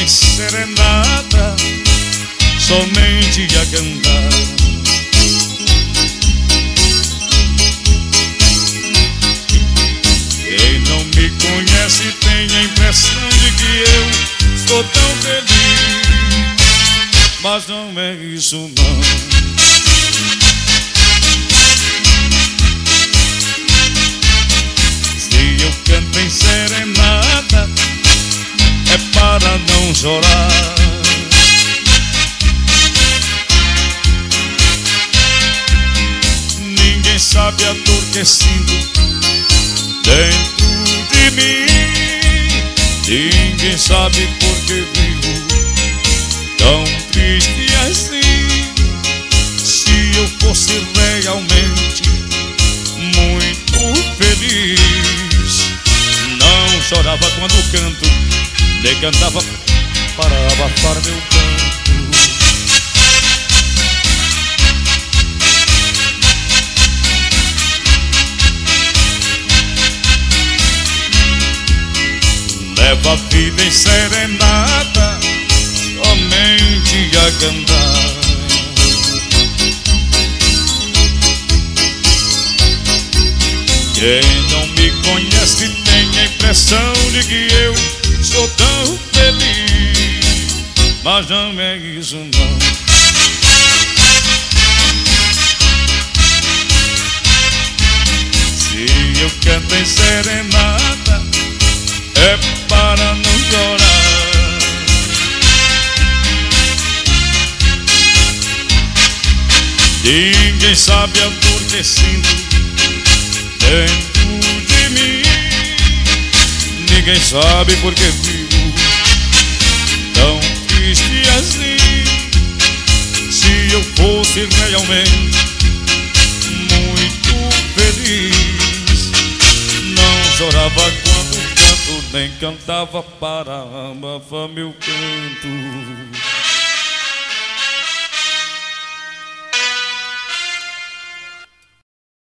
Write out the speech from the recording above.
em serenata, somente a cantar. Quem não me conhece tem a impressão de que eu sou tão feliz, mas não é isso não. Se eu canto em serenata, é para não chorar. Ninguém sabe a dor que sinto dentro de mim. Ninguém sabe por que vivo tão triste assim. Se eu fosse realmente muito feliz, não chorava quando canto, nem cantava para abafar meu canto. Levo a vida em serenata, somente a cantar. Quem não me conhece tem a impressão de que eu sou tão feliz, mas não é isso não. Se eu canto em serenata, é para não chorar. Ninguém sabe a dor que sinto dentro de mim. Ninguém sabe por que vivo tão triste assim. Se eu fosse realmente muito feliz, não chorava quando canto, nem cantava para abafar meu canto.